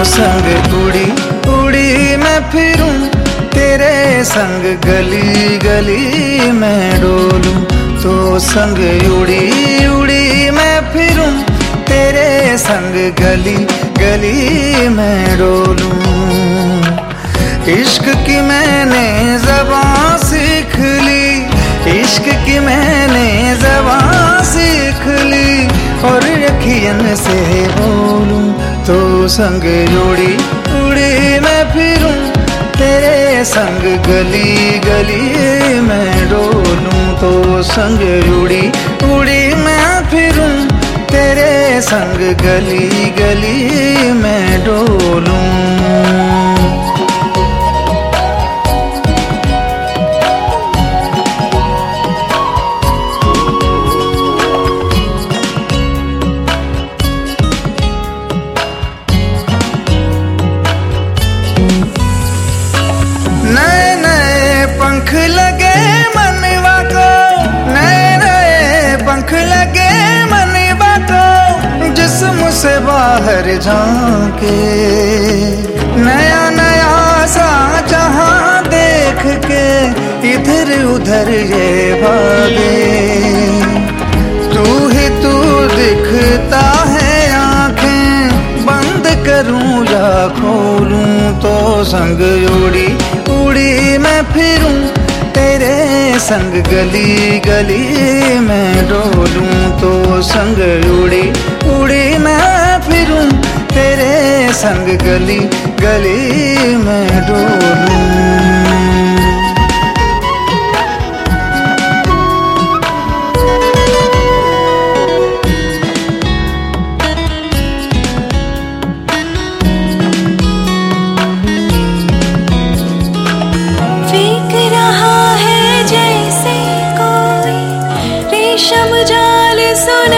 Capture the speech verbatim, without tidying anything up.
संग उड़ी उड़ी मैं फिरूं, तेरे संग गली गली मैं डोलूं। तो संग उड़ी उड़ी मैं फिरूं, तेरे संग गली गली मैं डोलूं। इश्क की मैंने ज़बान सीख ली, इश्क की मैंने ज़बान सीख ली, और अखियन से बोलूं। तो संग उड़ी उड़ी मैं फिरूं, तेरे संग गली गली मैं डोलूं। तो संग उड़ी उड़ी मैं फिरूं, तेरे संग गली गली मैं डोलूं। नए नए पंख लगे मनवा को, नए नए पंख लगे मनवा को, जिस्म से बाहर झांके। नया नया सा जहां देख के इधर उधर ये भागे। तू ही तू दिखता है, आंखें बंद करूं या खोलूं। तो संग उड़ी उड़ी मैं फिरूं, तेरे संग गली गली मैं डोलूं। तो संग उड़ी उड़ी मैं फिरूं, तेरे संग गली गली मैं डोलूं। रेशम जाल सुन